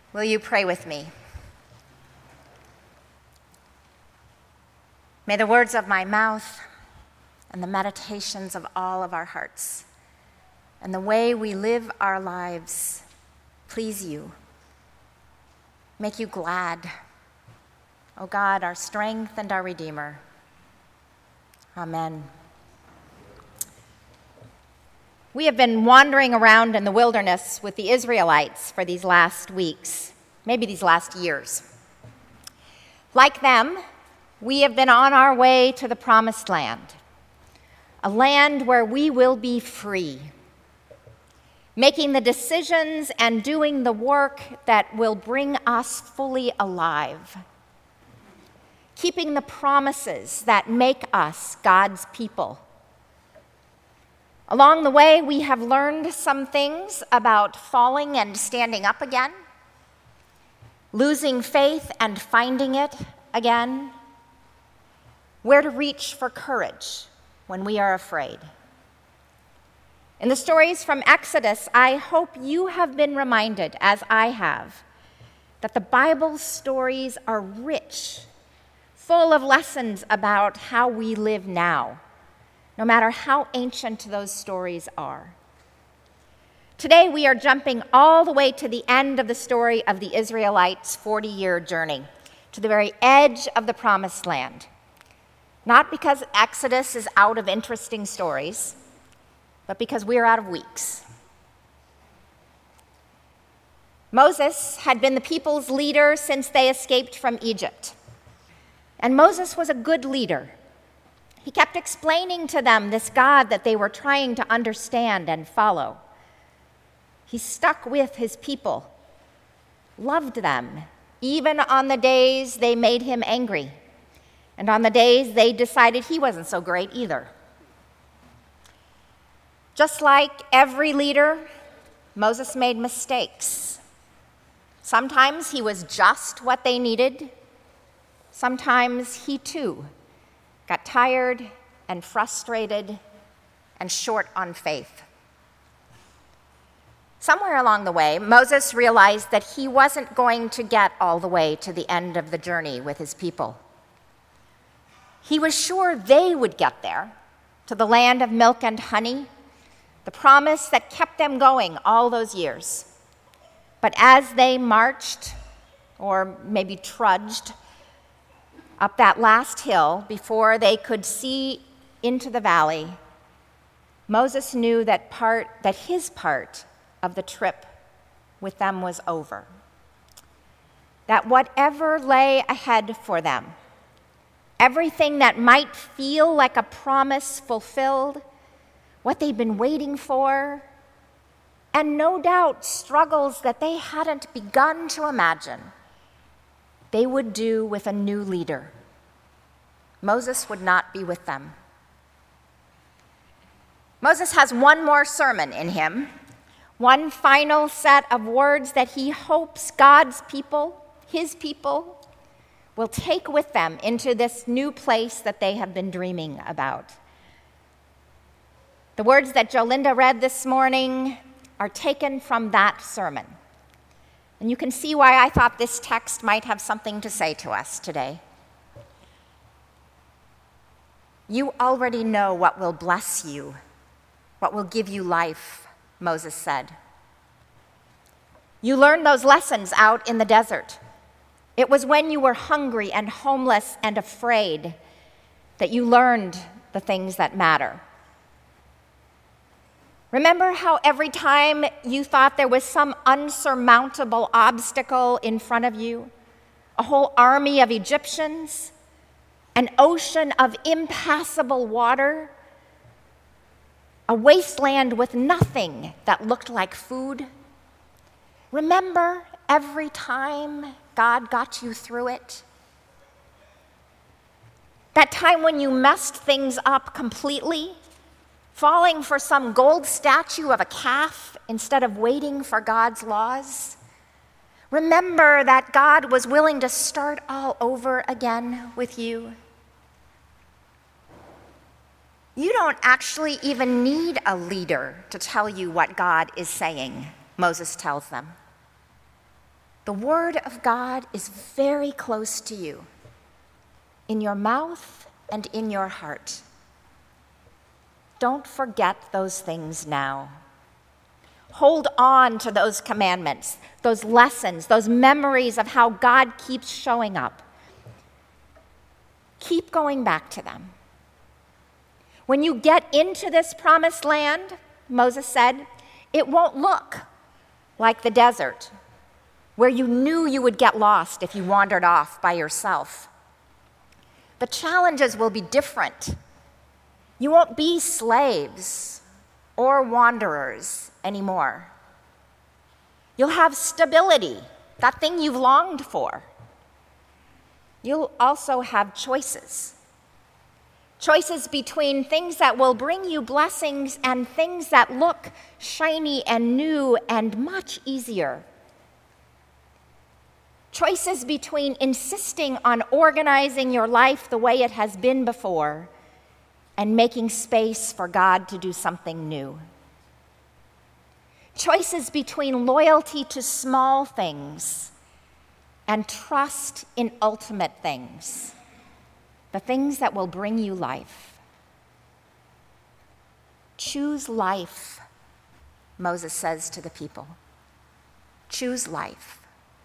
Will you pray with me? May the words of my mouth and the meditations of all of our hearts and the way we live our lives please you, make you glad, O God, our strength and our Redeemer. Amen. We have been wandering around in the wilderness with the Israelites for these last weeks, maybe these last years. Like them, we have been on our way to the Promised Land, a land where we will be free, making the decisions and doing the work that will bring us fully alive, keeping the promises that make us God's people. Along the way, we have learned some things about falling and standing up again, losing faith and finding it again, where to reach for courage when we are afraid. In the stories from Exodus, I hope you have been reminded, as I have, that the Bible's stories are rich, full of lessons about how we live now, no matter how ancient those stories are. Today, we are jumping all the way to the end of the story of the Israelites' 40-year journey, to the very edge of the Promised Land. Not because Exodus is out of interesting stories, but because we are out of weeks. Moses had been the people's leader since they escaped from Egypt. And Moses was a good leader. He kept explaining to them this God that they were trying to understand and follow. He stuck with his people, loved them, even on the days they made him angry, and on the days they decided he wasn't so great either. Just like every leader, Moses made mistakes. Sometimes he was just what they needed. Sometimes he too got tired and frustrated and short on faith. Somewhere along the way, Moses realized that he wasn't going to get all the way to the end of the journey with his people. He was sure they would get there, to the land of milk and honey, the promise that kept them going all those years. But as they marched, or maybe trudged, up that last hill before they could see into the valley, Moses knew that his part of the trip with them was over. That whatever lay ahead for them, everything that might feel like a promise fulfilled, what they'd been waiting for, and no doubt struggles that they hadn't begun to imagine, they would do with a new leader. Moses would not be with them. Moses has one more sermon in him, one final set of words that he hopes God's people, his people, will take with them into this new place that they have been dreaming about. The words that Jolinda read this morning are taken from that sermon. And you can see why I thought this text might have something to say to us today. You already know what will bless you, what will give you life, Moses said. You learned those lessons out in the desert. It was when you were hungry and homeless and afraid that you learned the things that matter. Remember how every time you thought there was some unsurmountable obstacle in front of you, a whole army of Egyptians, an ocean of impassable water, a wasteland with nothing that looked like food? Remember every time God got you through it? That time when you messed things up completely, falling for some gold statue of a calf instead of waiting for God's laws? Remember that God was willing to start all over again with you? You don't actually even need a leader to tell you what God is saying, Moses tells them. The Word of God is very close to you, in your mouth and in your heart. Don't forget those things now. Hold on to those commandments, those lessons, those memories of how God keeps showing up. Keep going back to them. When you get into this promised land, Moses said, it won't look like the desert, where you knew you would get lost if you wandered off by yourself. The challenges will be different. You won't be slaves or wanderers anymore. You'll have stability, that thing you've longed for. You'll also have choices. Choices between things that will bring you blessings and things that look shiny and new and much easier. Choices between insisting on organizing your life the way it has been before and making space for God to do something new. Choices between loyalty to small things and trust in ultimate things, the things that will bring you life. Choose life, Moses says to the people. Choose life.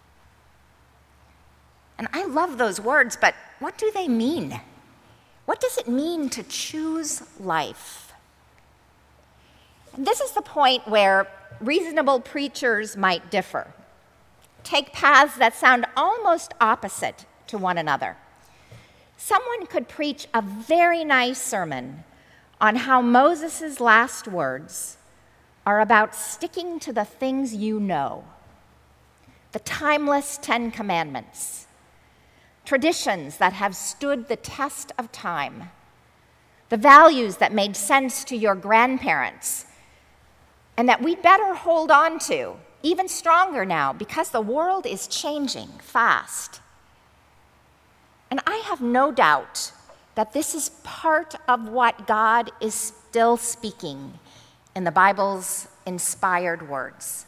And I love those words, but what do they mean? What does it mean to choose life? And this is the point where reasonable preachers might differ, take paths that sound almost opposite to one another. Someone could preach a very nice sermon on how Moses' last words are about sticking to the things you know, the timeless 10 Commandments, traditions that have stood the test of time, the values that made sense to your grandparents, and that we'd better hold on to, even stronger now, because the world is changing fast. And I have no doubt that this is part of what God is still speaking in the Bible's inspired words.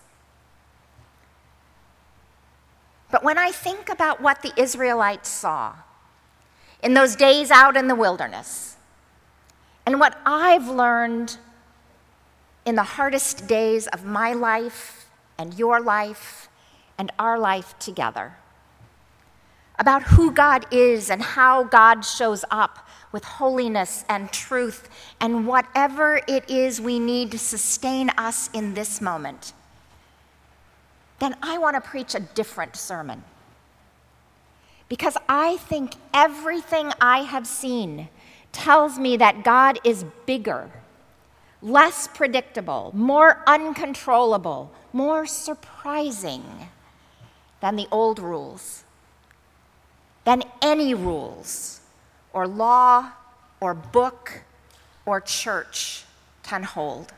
But when I think about what the Israelites saw in those days out in the wilderness, and what I've learned in the hardest days of my life and your life and our life together, about who God is and how God shows up with holiness and truth and whatever it is we need to sustain us in this moment, then I want to preach a different sermon. Because I think everything I have seen tells me that God is bigger, less predictable, more uncontrollable, more surprising than the old rules, than any rules or law or book or church can hold.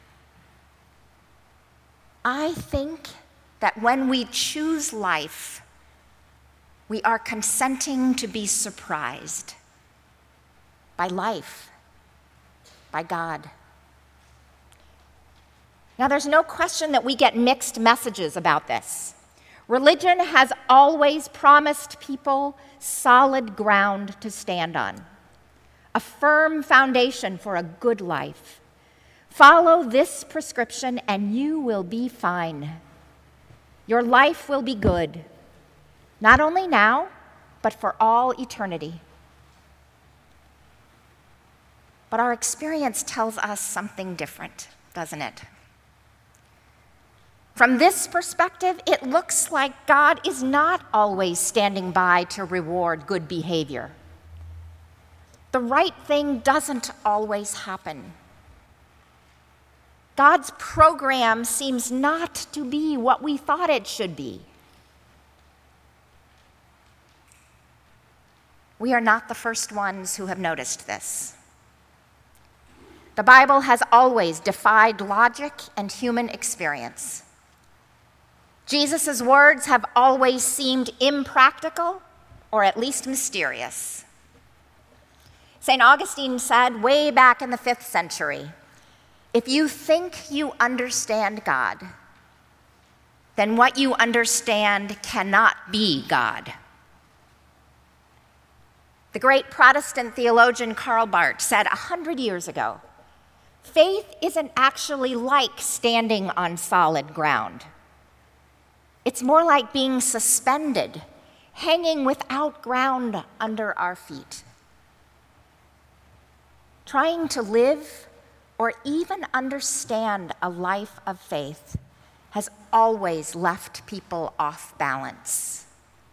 I think that when we choose life, we are consenting to be surprised by life, by God. Now, there's no question that we get mixed messages about this. Religion has always promised people solid ground to stand on, a firm foundation for a good life. Follow this prescription and you will be fine. Your life will be good, not only now, but for all eternity. But our experience tells us something different, doesn't it? From this perspective, it looks like God is not always standing by to reward good behavior. The right thing doesn't always happen. God's program seems not to be what we thought it should be. We are not the first ones who have noticed this. The Bible has always defied logic and human experience. Jesus' words have always seemed impractical, or at least mysterious. St. Augustine said way back in the 5th century, if you think you understand God, then what you understand cannot be God. The great Protestant theologian Karl Barth said 100 years ago, faith isn't actually like standing on solid ground. It's more like being suspended, hanging without ground under our feet. Trying to live or even understand a life of faith has always left people off balance.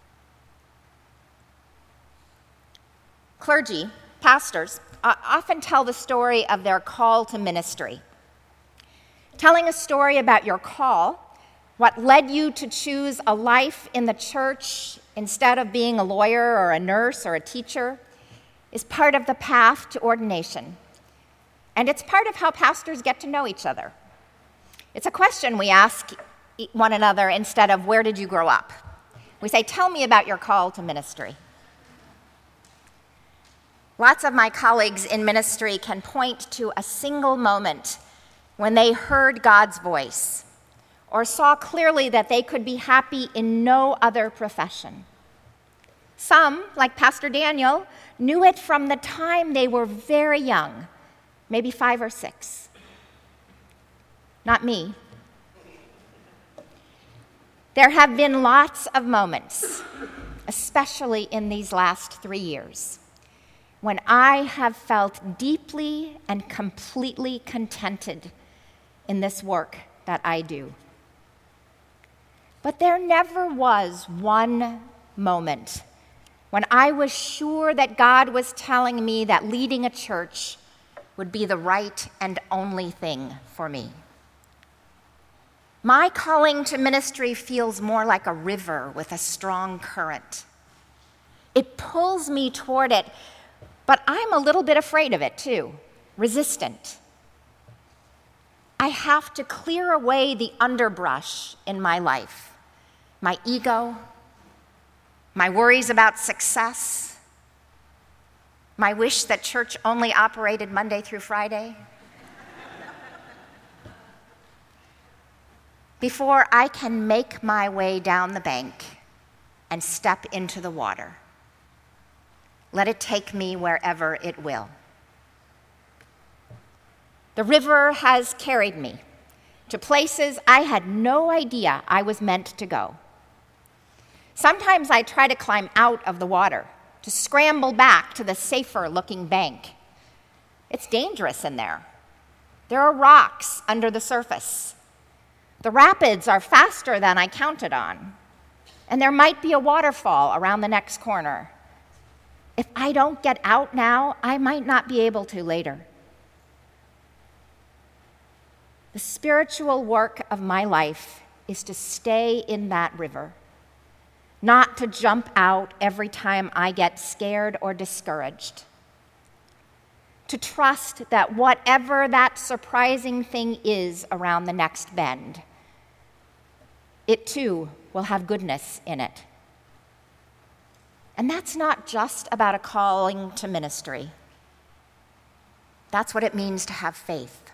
Clergy, pastors, often tell the story of their call to ministry. Telling a story about your call, what led you to choose a life in the church instead of being a lawyer or a nurse or a teacher, is part of the path to ordination. And it's part of how pastors get to know each other. It's a question we ask one another instead of, where did you grow up? We say, tell me about your call to ministry. Lots of my colleagues in ministry can point to a single moment when they heard God's voice or saw clearly that they could be happy in no other profession. Some, like Pastor Daniel, knew it from the time they were very young, maybe 5 or 6. Not me. There have been lots of moments, especially in these last 3 years, when I have felt deeply and completely contented in this work that I do. But there never was one moment when I was sure that God was telling me that leading a church would be the right and only thing for me. My calling to ministry feels more like a river with a strong current. It pulls me toward it, but I'm a little bit afraid of it too, resistant. I have to clear away the underbrush in my life, my ego, my worries about success, my wish that church only operated Monday through Friday. Before I can make my way down the bank and step into the water. Let it take me wherever it will. The river has carried me to places I had no idea I was meant to go. Sometimes I try to climb out of the water, to scramble back to the safer-looking bank. It's dangerous in there. There are rocks under the surface. The rapids are faster than I counted on, and there might be a waterfall around the next corner. If I don't get out now, I might not be able to later. The spiritual work of my life is to stay in that river, not to jump out every time I get scared or discouraged. To trust that whatever that surprising thing is around the next bend, it too will have goodness in it. And that's not just about a calling to ministry. That's what it means to have faith.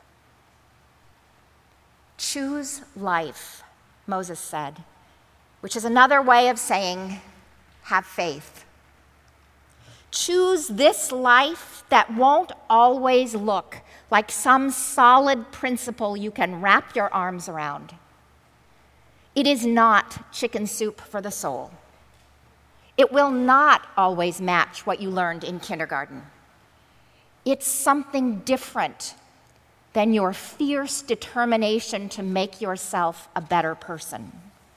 Choose life, Moses said, which is another way of saying have faith. Choose this life that won't always look like some solid principle you can wrap your arms around. It is not chicken soup for the soul. It will not always match what you learned in kindergarten. It's something different than your fierce determination to make yourself a better person.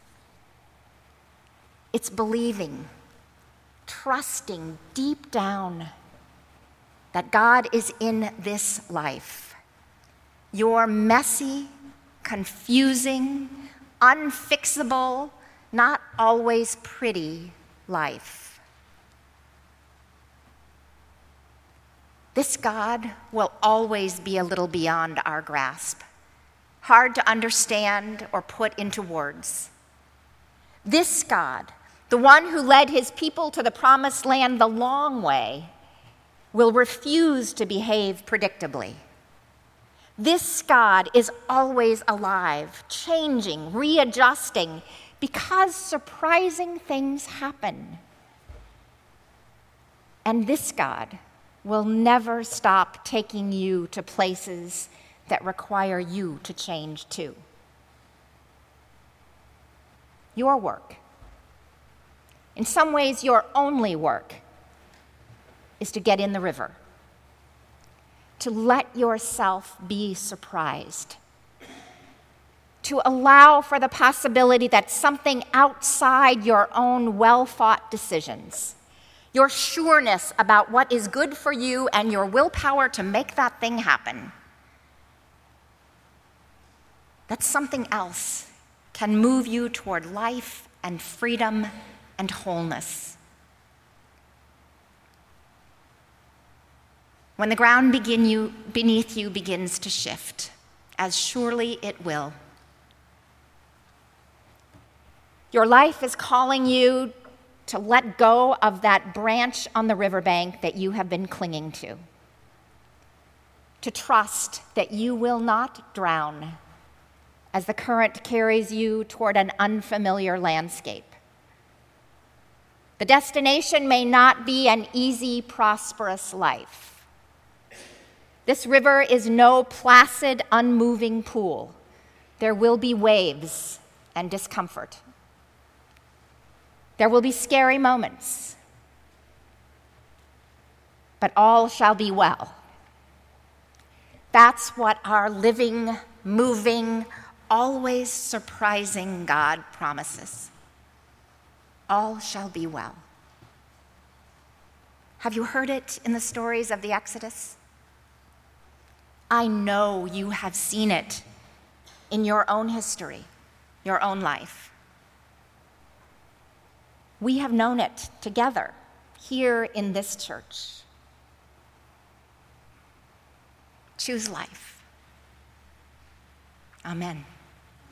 It's believing, trusting deep down that God is in this life, your messy, confusing, unfixable, not always pretty life. This God will always be a little beyond our grasp, hard to understand or put into words. This God, the one who led his people to the promised land the long way, will refuse to behave predictably. This God is always alive, changing, readjusting, because surprising things happen. And this God will never stop taking you to places that require you to change too. Your work, in some ways your only work, is to get in the river, to let yourself be surprised, to allow for the possibility that something outside your own well-thought decisions, your sureness about what is good for you and your willpower to make that thing happen, that something else can move you toward life and freedom and wholeness. When the ground beneath you begins to shift, as surely it will, your life is calling you to let go of that branch on the riverbank that you have been clinging to trust that you will not drown as the current carries you toward an unfamiliar landscape. The destination may not be an easy, prosperous life. This river is no placid, unmoving pool. There will be waves and discomfort. There will be scary moments, but all shall be well. That's what our living, moving, always surprising God promises. All shall be well. Have you heard it in the stories of the Exodus? I know you have seen it in your own history, your own life. We have known it together here in this church. Choose life. Amen.